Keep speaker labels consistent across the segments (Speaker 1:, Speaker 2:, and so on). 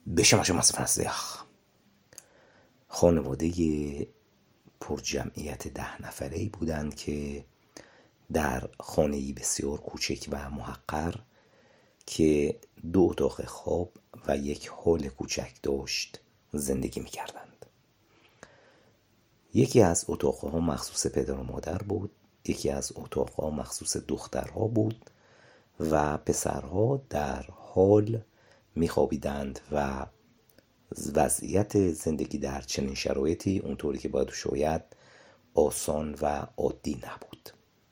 Speaker 1: בשم مصفنزدیخ خانواده پر جمعیت 10 نفره‌ای بودند که در خانه‌ای بسیار کوچک و محقر که 2 اتاق خواب و 1 هال کوچک داشت زندگی می‌کردند. یکی از اتاق‌ها مخصوص پدر و مادر بود، یکی از اتاق‌ها مخصوص دخترها بود و پسرها در هال می‌خوابیدند و وضعیت زندگی در چنین شرایطی اونطوری که باید شاید آسان و عادی نبود.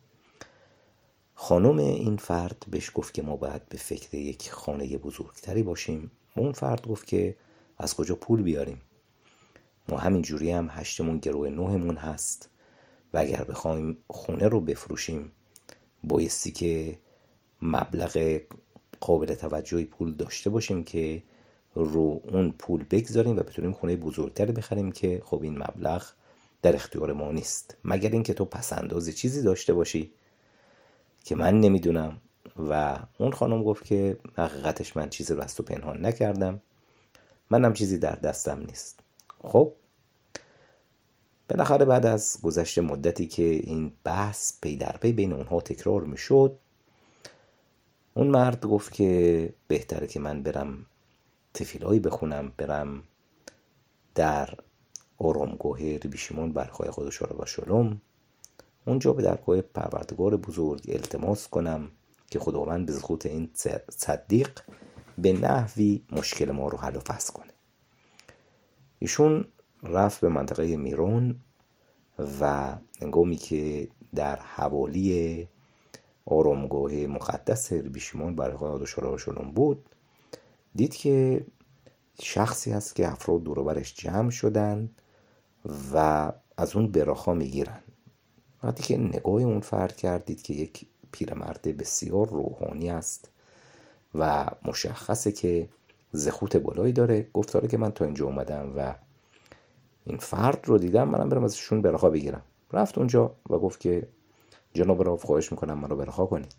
Speaker 1: خانم این فرد بهش گفت که ما باید به فکر یک خانه بزرگتری باشیم. اون فرد گفت که از کجا پول بیاریم؟ ما همین جوری هم 8مون گروه 9مون هست و اگر بخوایم خونه رو بفروشیم بایستی که مبلغ قابل توجهی پول داشته باشیم که رو اون پول بگذاریم و بتونیم خونه بزرگتری بخریم که خب این مبلغ در اختیار ما نیست، مگر اینکه تو پسنداز چیزی داشته باشی که من نمیدونم. و اون خانم گفت که حقیقتش من چیزی رو از تو پنهان نکردم، منم چیزی در دستم نیست. خب بالاخره بعد از گذشت مدتی که این بحث پی در پی بین اونها تکرار میشد، اون مرد گفت که بهتره که من برم تفیلایی بخونم، برم در آرامگاه ریبیشیمون برخواه خودش را و شلوم اونجا به درگاه پروردگار بزرگ التماس کنم که خداوند به زخوت این صدیق به نحوی مشکل ما رو حل و فصل کنه. ایشون رفت به منطقه میرون و هنگامی که در حوالی آرامگاه مقدس ریبیشیمون برخواه خودش را و شلوم بود، دید که شخصی هست که افراد دور و برش جمع شدن و از اون براخا میگیرن. وقتی که نگاه اون فرد کرد دید که یک پیرمرد بسیار روحانی است و مشخصه که زخوت بالایی داره. گفت آره که من تا اینجا اومدم و این فرد رو دیدم، منم برم ازشون براخا بگیرم. رفت اونجا و گفت که جناب راو خواهش میکنم منو براخا کنید.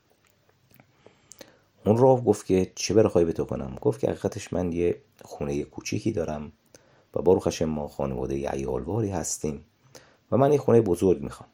Speaker 1: اون راو گفت که چه براخایی به تو کنم؟ گفت که حقیقتش من یه خونه کوچیکی دارم و باروخ هشم ما خانواده عیالواری هستیم و من یه خونه بزرگ میخوام.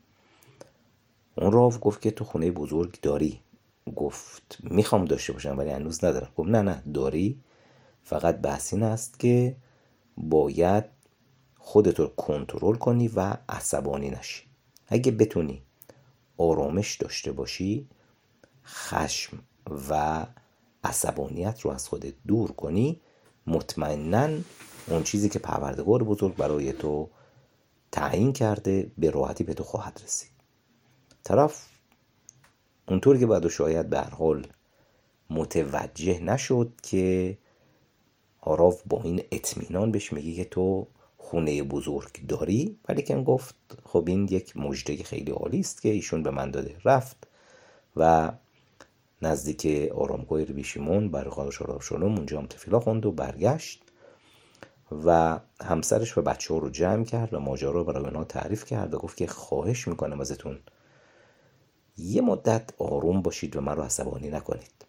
Speaker 1: اون راو گفت که تو خونه بزرگ داری؟ گفت میخوام داشته باشم ولی هنوز ندارم. گفت نه داری، فقط بحث این است که باید خودتو کنترل کنی و عصبانی نشی. اگه بتونی آرامش داشته باشی، خشم و عصبانیت رو از خودت دور کنی، مطمئناً اون چیزی که پروردگار بزرگ برای تو تعیین کرده به راحتی به تو خواهد رسید. طرف اونطور که بعد شاید به هر حال متوجه نشد که آراف با این اطمینان بهش میگه که تو خونه بزرگ داری، ولی که گفت خب این یک مژده خیلی عالی است که ایشون به من داده. رفت و نزدیک آرامگاه ریبیشیمون برای خودش را شلوم اونجا هم تفیلا خوند و برگشت و همسرش و بچه ها رو جمع کرد و ماجرا رو برای اونا تعریف کرد و گفت که خواهش میکنم ازتون یه مدت آروم باشید و من رو عصبانی نکنید،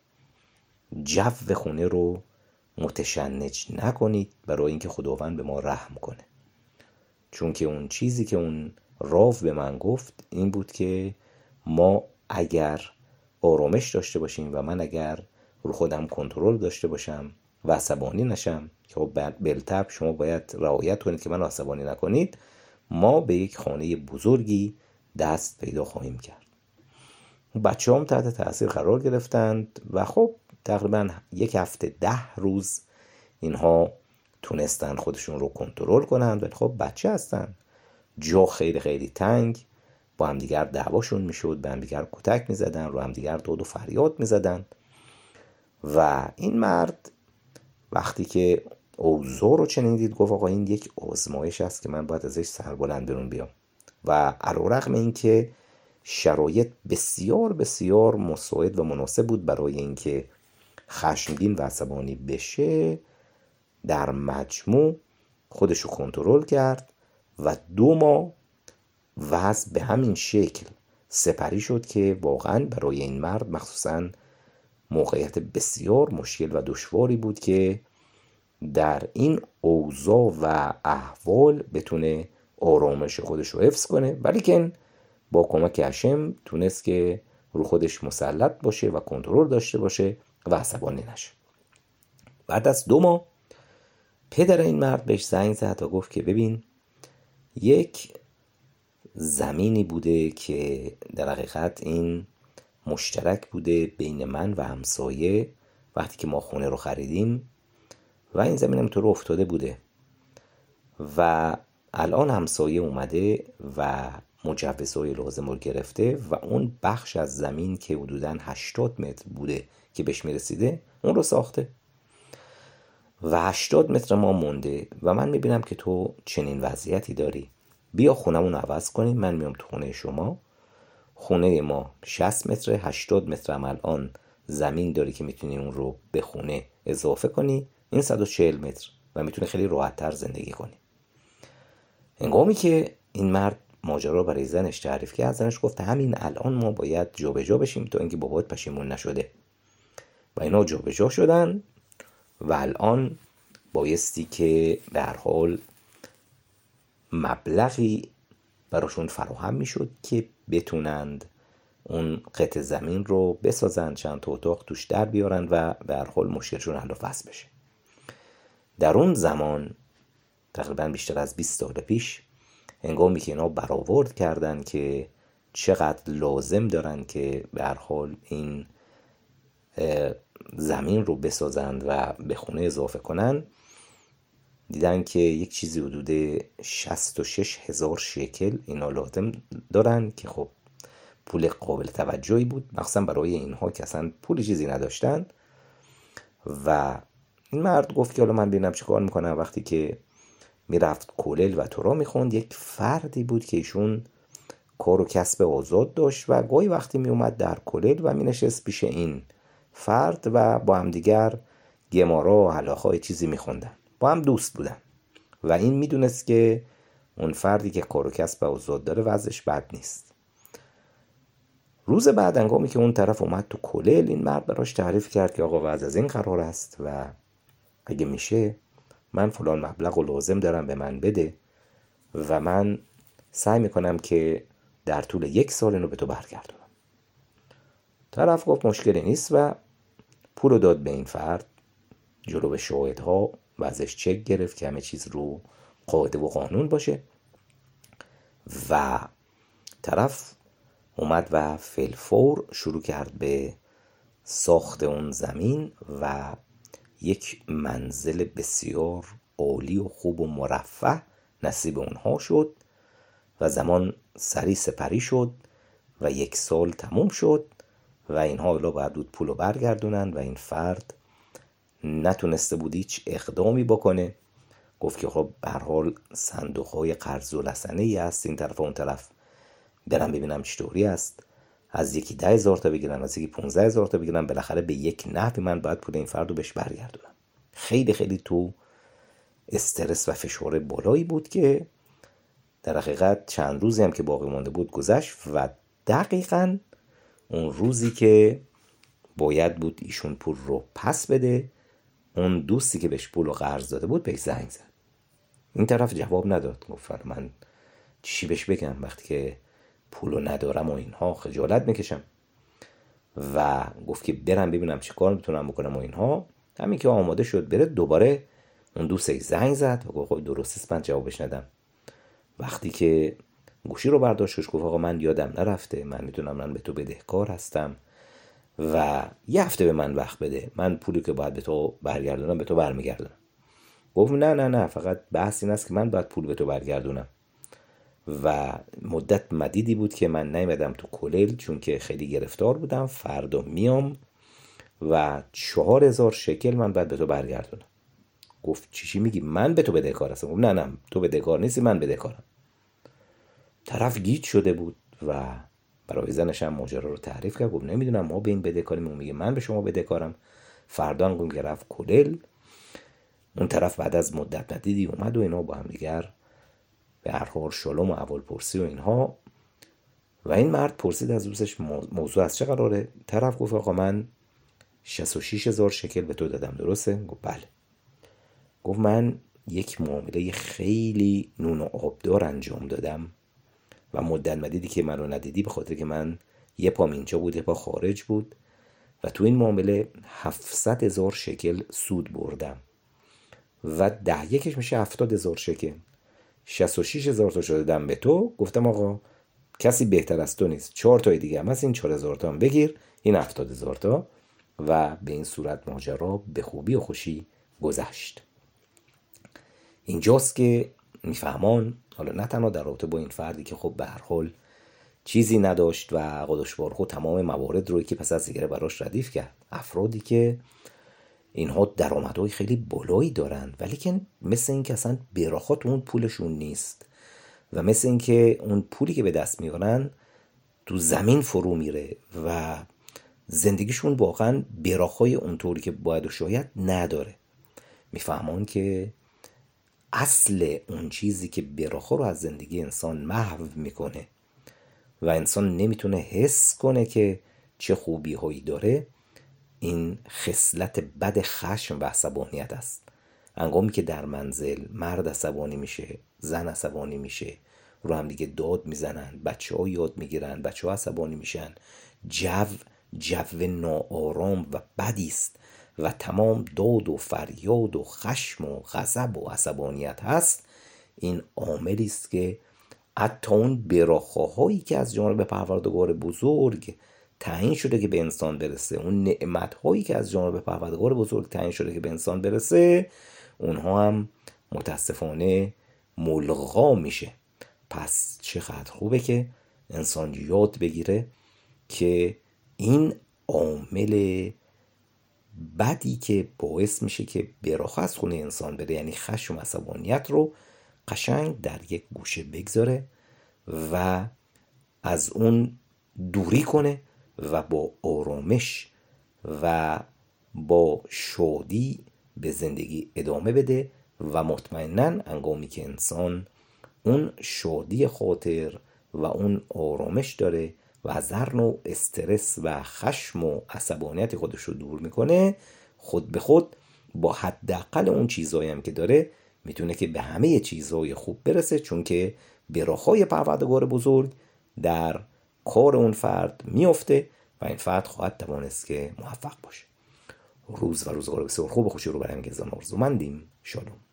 Speaker 1: جو خونه رو متشنج نکنید برای اینکه خداوند به ما رحم کنه. چون که اون چیزی که اون راو به من گفت این بود که ما اگر آرامش داشته باشیم و من اگر رو خودم کنترل داشته باشم و عصبانی نشم، که خب بالطبع شما باید رعایت کنید که من عصبانی نکنید، ما به یک خانه بزرگی دست پیدا خواهیم کرد. بچه هم تحت تأثیر قرار گرفتند و خب تقریبا 1 هفته 10 روز اینها تونستن خودشون رو کنترل کنند. ولی خب بچه هستن، جا خیلی خیلی تنگ، با هم دیگر دعواشون میشد، به هم دیگر کتک میزدن، رو هم دیگر داد و فریاد میزدن. و این مرد وقتی که اوضاع رو چنین دید گفت آقا این یک آزمایش است که من باید ازش سربلند برون بیام. و علیرغم این که شرایط بسیار بسیار مساعد و مناسب بود برای اینکه خشمگین و عصبانی بشه، در مجموع خودشو کنترل کرد و 2 ماه وضع به همین شکل سپری شد که واقعا برای این مرد مخصوصا موقعیت بسیار مشکل و دشواری بود که در این اوضاع و احوال بتونه آرامش خودش رو حفظ کنه، ولیکن با کمک هشم تونست که رو خودش مسلط باشه و کنترل داشته باشه و عصبانی نشه. بعد از 2 ماه پدر این مرد بهش زنگ زد و گفت که ببین، یک زمینی بوده که در حقیقت این مشترک بوده بین من و همسایه وقتی که ما خونه رو خریدیم و این زمین همینطور افتاده بوده و الان همسایه اومده و مجوزهای لازم رو گرفته و اون بخش از زمین که حدوداً 80 متر بوده که بهش میرسیده اون رو ساخته و 80 متر ما مونده و من میبینم که تو چنین وضعیتی داری، بیا خونمون رو عوض کنیم، من میام تو خونه شما، خونه ما 60 متر، 80 متر هم الان زمین داری که میتونی اون رو به خونه اضافه کنی، این 140 متر و میتونی خیلی راحت تر زندگی کنی. هنگامی که این مرد ماجرا برای زنش تعریف کرد، زنش گفت همین الان ما باید جابجا بشیم تا اینکه بابات پشیمون نشده و اینا جابجا شدن و الان بایستی که به هر حال مبلغی براشون فراهم میشد که بتونند اون قطع زمین رو بسازن، چند تا اتاق توش در بیارن و به هر حال مشکلشون حل و فصل بشه. در اون زمان تقریبا بیشتر از 20 سال پیش، هنگامی که اینا برآورد کردن که چقدر لازم دارن که به هر حال این زمین رو بسازند و به خونه اضافه کنن، دیدن که یک چیزی حدود 66,000 شکل اینا لازم دارن که خب پول قابل توجهی بود، مخصوصا برای اینها که اصلا پول چیزی نداشتن. و این مرد گفت که حالا من ببینم چه کار میکنم. وقتی که میرفت کلل و تورا میخوند، یک فردی بود که ایشون کار و کسب آزاد داشت و گاهی وقتی میومد در کلل و مینشست پیش این فرد و با هم دیگر گمارا و هلاخای چیزی میخوندن، با هم دوست بودن و این میدونست که اون فردی که کار و کسب آزاد داره وضعش بد نیست. روز بعد هنگامی که اون طرف اومد تو کلل، این مرد براش تعریف کرد که آقا وضع از این قرار است و اگه میشه من فلان مبلغ رو لازم دارم به من بده و من سعی میکنم که در طول 1 سال اینو به تو برگردونم. طرف گفت مشکلی نیست و پول رو داد به این فرد، جلو به شاهدها و ازش چک گرفت که همه چیز رو قاعده و قانون باشه و طرف اومد و فیلفور شروع کرد به ساخت اون زمین و یک منزل بسیار عالی و خوب و مرفه نصیب اونها شد و زمان سری سپری شد و 1 سال تموم شد و اینها حالا باید بود پولو برگردونن و این فرد نتونسته بود هیچ اقدامی بکنه. گفت که خب به هر حال صندوق‌های قرض الحسنه‌ای هست این طرف و اون طرف، برم ببینم چطوری است، از یکی 10,000 تا بگیرم، از یکی 15,000 تا بگیرم، بالاخره به یک نحوی من باید پول این فرد رو بهش برگردونم. خیلی خیلی تو استرس و فشار بالایی بود که در حقیقت چند روزی هم که باقی مانده بود گذشت و دقیقاً اون روزی که باید بود ایشون پول رو پس بده، اون دوستی که بهش پول رو قرض داده بود بهش زنگ زد. این طرف جواب نداد، گفت من چی بهش بگم وقتی که پولو ندارم و اینها، خجالت میکشم و گفت که برم ببینم چه کار میتونم بکنم و اینها. همین که آماده شد بره، دوباره اون دوستش زنگ زد و گفت خب درست است من جوابش ندم. وقتی که گوشی رو برداشتش گفت آقا من یادم نرفته، من میدونم من به تو بدهکار هستم و 1 هفته به من وقت بده، من پولی که باید به تو برگردونم به تو برمیگردونم. گفت نه فقط بحث این است که من باید پول به تو برگردونم و مدت مدیدی بود که من نیومدم تو کلل چون که خیلی گرفتار بودم، فردا میام و 4,000 شکل من باید به تو برگردونم. گفت چی میگی؟ من به تو بدهکار هستم. گفت نه تو بدهکار نیستی، من بدهکارم. طرف گیج شده بود و برای زنش هم ماجرا رو تعریف کرد. گفت نمیدونم ما به این بدهکاریم، اون میگه من به شما بدهکارم. فردا هم که رفت کلل، اون طرف بعد از مدت مدیدی اومد و اینا با هم دیگر به هر حال شلم و احوالپرسی و اینها و این مرد پرسید از دوستش موضوع از چه قراره. طرف گفت آقا من 66,000 شکل به تو دادم، درسته؟ گفت بله. گفت من یک معامله خیلی نون و آبدار انجام دادم و مدت مدیدی که منو ندیدی، به خاطر که من یه پام اینجا بود یه پا خارج بود و تو این معامله 700,000 شکل سود بردم و 10 میشه 70,000 شکل. 66,000 تا شده دم به تو. گفتم آقا کسی بهتر از تو نیست، 4 تای دیگه هم هست، این 4,000 تا هم بگیر، این 70,000 تا. و به این صورت ماجرا به خوبی و خوشی گذشت. اینجاست که میفهمان، حالا نه تنها در رابطه با این فردی که خب به هر حال چیزی نداشت و قدش بارخود تمام موارد رو که پس از دیگره براش ردیف کرد، افرادی که اینها درآمدهای خیلی بالایی دارن ولی که مثل این که اصلا براخات اون پولشون نیست و مثل این که اون پولی که به دست میارن تو زمین فرو میره و زندگیشون واقعا براخای اونطوری که باید و شاید نداره. میفهمان که اصل اون چیزی که براخا رو از زندگی انسان محو میکنه و انسان نمیتونه حس کنه که چه خوبی هایی داره، این خصلت بد خشم و عصبانیت است. هنگامی که در منزل مرد عصبانی میشه، زن عصبانی میشه، رو هم دیگه داد میزنن، بچه ها یاد میگیرن، بچه ها عصبانی میشن، جو ناآرام و بدی است و تمام داد و فریاد و خشم و غضب و عصبانیت هست. این عاملی است که حتی اون براخاهایی که از جانب پروردگار بزرگ تعیین شده که به انسان برسه، اون نعمتهایی که از جانب پروردگار بزرگ تعیین شده که به انسان برسه، اونها هم متاسفانه ملغا میشه. پس چقدر خوبه که انسان یاد بگیره که این عامل بدی که باعث میشه که براخا از خونه انسان بره، یعنی خشم و عصبانیت، رو قشنگ در یک گوشه بگذاره و از اون دوری کنه و با آرامش و با شادی به زندگی ادامه بده و مطمئناً هنگامی که انسان اون شادی خاطر و اون آرامش داره و از هر نوع استرس و خشم و عصبانیت خودش رو دور میکنه، خود به خود با حداقل اون چیزایی هم که داره میتونه که به همه چیزهای خوب برسه، چون که براخای پروردگار بزرگ در کار اون فرد میفته و این فرد خواهد توانست که موفق باشه. روز و روزگار بسیار خوب و خوشی رو برای همگی آرزومندیم. شالوم.